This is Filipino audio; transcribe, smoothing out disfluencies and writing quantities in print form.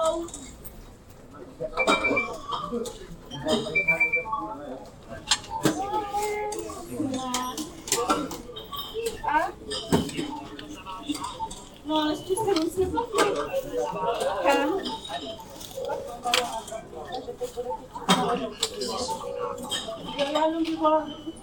No, ale wszystko nic nie powiem. Ja lubię